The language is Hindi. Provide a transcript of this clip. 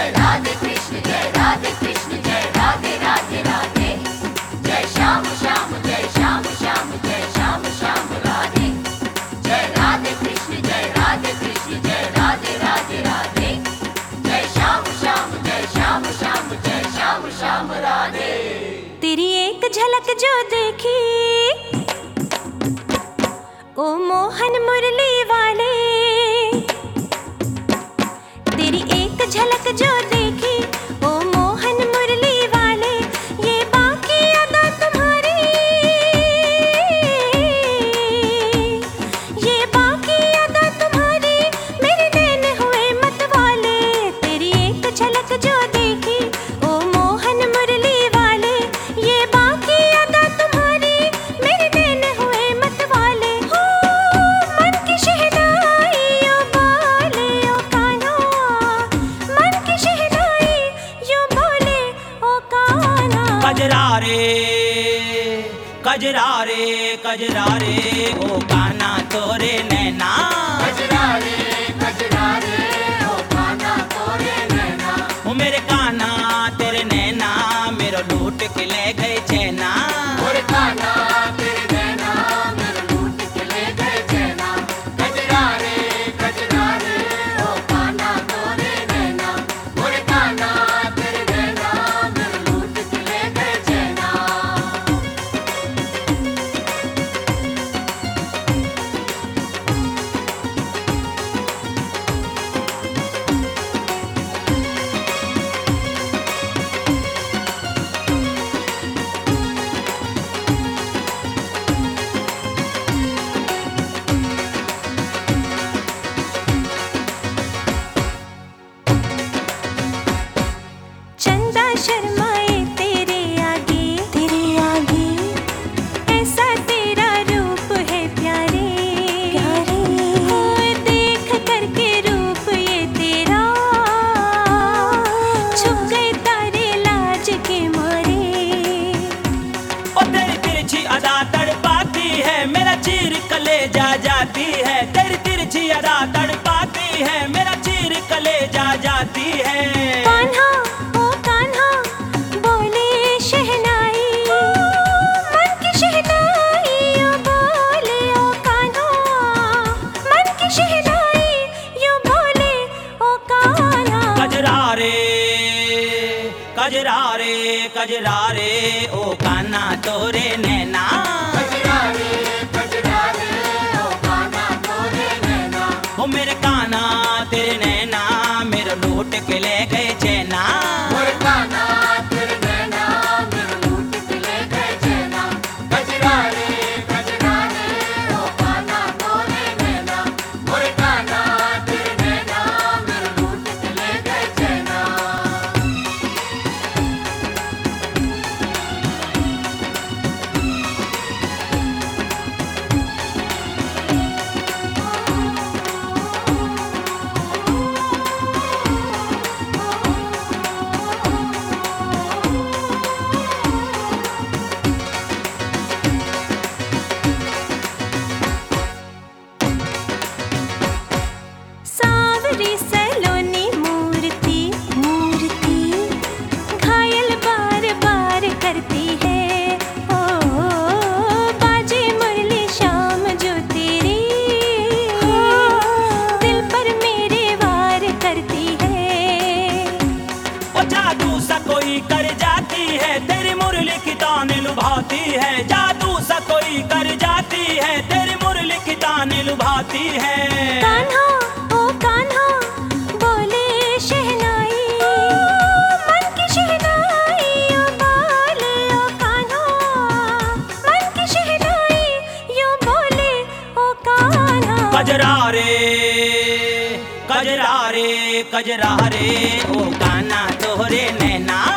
जय राधे कृष्ण जय राधे कृष्ण जय राधे राधे राधे। जय श्याम श्याम जय श्याम श्याम जय श्याम श्याम राधे। जय राधे कृष्ण जय राधे कृष्ण जय राधे राधे राधे। जय श्याम श्याम जय श्याम श्याम जय श्याम श्याम राधे। तेरी एक झलक जो देखी ओ मोहन मुरली वाले, तेरी एक झलक जो देखी ओ मोहन मुरली वाले, ये बाकी अदा तुम्हारी, ये बाकी अदा तुम्हारी, मेरे नैन हुए मत वाले। तेरी एक झलक जो देखी ओ मोहन मुरली वाले, ये बाकी अदा तुम्हारी, मेरे नैन हुए मत वाले। हो मन की शहनाई यो बोले ओ कान्हा, मन की शहनाई यो बोले ओ कान्हा। कजरा रे कजरा रे कजरा रे ओ कान्हा तोरे नैना। कजरा रे ओ कान्हा तोरे नैना। ओ मेरे कान्हा तेरे नैना, मेरो लूट के ले गए चैना। मोरे कान्हा तेरे नैना, मेरे लूट के ले गए चैना। कजरा रे ओ कान्हा तोरे नैना। मोरे कान्हा तेरे नैना, मेरे लूट के ले गए चैना। चंदा शर्माए तेरे आगे, ऐसा तेरा रूप है प्यारे, हो देख करके रूप ये तेरा, छुप गए तारे लाज के मारे। ओ तेरी तिरछी अदा तड़पाती है, मेरा चीर कलेजा जाती है। तेरी तिरछी अदा तड़पाती है, मेरा चीर कलेजा जाती है। कान्हा ओ कान्हा बोले शहनाई, मन की शहनाई यो बोले ओ कान्हा, मन की शहनाई यो बोले ओ कान्हा। कजरा रे कजरा रे ओ कान्हा तोरे नैना। कजरा रे ओ कान्हा तोरे नैना। ओ मेरे कान्हा तेरे नैना, मेरा लूट के ले गए चैना। मोरे कान्हा तेरे नैना, मेरे लूट के ले गए चैना। कजरा रे ओ कान्हा तोरे नैना। मोरे कान्हा तेरे नैना, मेरे लूट के ले गए चैना। सावरी सलोनी मूर्ति, घायल बार बार करती है। ओ बाजे मुरली शाम जो तेरी, दिल पर मेरे वार करती है। ओ जादू सा कोई कर जाती है, तेरी मुरली की ताने लुभाती है। जादू सा कोई कर जाती है, तेरी मुरली की ताने लुभाती है। कान्हा ओ कान्हा बोले शहनाई, मन की शहनाई यो बोले ओ कान्हा, मन की शहनाई यो बोले ओ कान्हा। कजरा रे ओ कान्हा तोरे नैना।